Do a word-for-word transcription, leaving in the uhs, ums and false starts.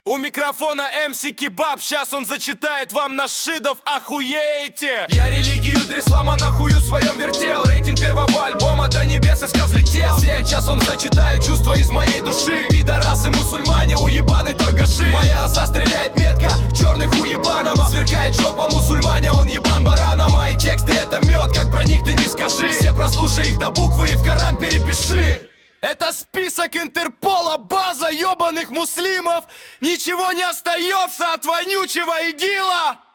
У микрофона эм си Кебаб, сейчас он зачитает вам нашидов, охуеете! Я религию дрислама нахую в своем вертел. Рейтинг первого альбома до небес иска взлетел. Сейчас он зачитает чувства из моей души. Пидорасы, мусульмане, уебаны торгаши. Моя оса стреляет метко, черных уебанов. Сверкает жопа мусульмане, он ебан барана. Мои тексты это мед, как про них ты не скажи. Все прослушай их до буквы и в Коран перепиши. Это список Интерпола, база ебаных муслимов. Ничего не остается от вонючего игила.